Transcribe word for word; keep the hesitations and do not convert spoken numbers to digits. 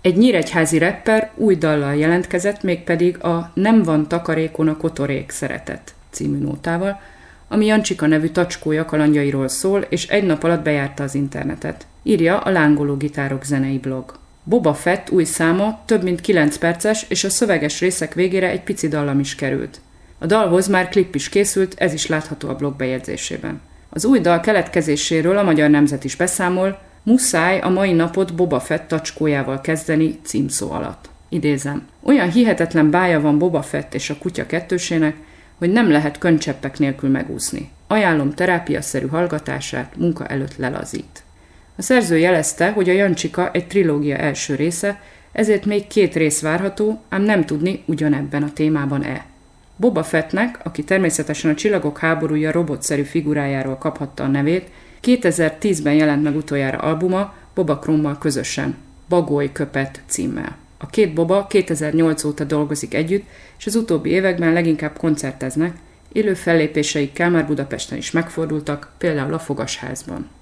Egy nyíregyházi rapper új dallal jelentkezett, mégpedig a Nem van takarékon a kotorék szeretet című nótával, ami Jancsika nevű tacskója kalandjairól szól, és egy nap alatt bejárta az internetet. Írja a Lángoló Gitárok zenei blog. Boba Fett új száma több mint kilenc perces, és a szöveges részek végére egy pici dallam is került. A dalhoz már klip is készült, ez is látható a blog bejegyzésében. Az új dal keletkezéséről a Magyar Nemzet is beszámol, muszáj a mai napot Boba Fett tacskójával kezdeni címszó alatt. Idézem. Olyan hihetetlen bája van Boba Fett és a kutya kettősének, hogy nem lehet könycseppek nélkül megúszni. Ajánlom terápiaszerű hallgatását, munka előtt lelazít. A szerző jelezte, hogy a Jancsika egy trilógia első része, ezért még két rész várható, ám nem tudni, ugyanebben a témában-e. Boba Fettnek, aki természetesen a Csillagok háborúja robotszerű figurájáról kaphatta a nevét, kétezer-tízben jelent meg utoljára albuma Boba Chrome-mal közösen, Bagoly köpet címmel. A két Boba kétezer-nyolc óta dolgozik együtt, és az utóbbi években leginkább koncerteznek, élő fellépéseikkel már Budapesten is megfordultak, például a Fogasházban.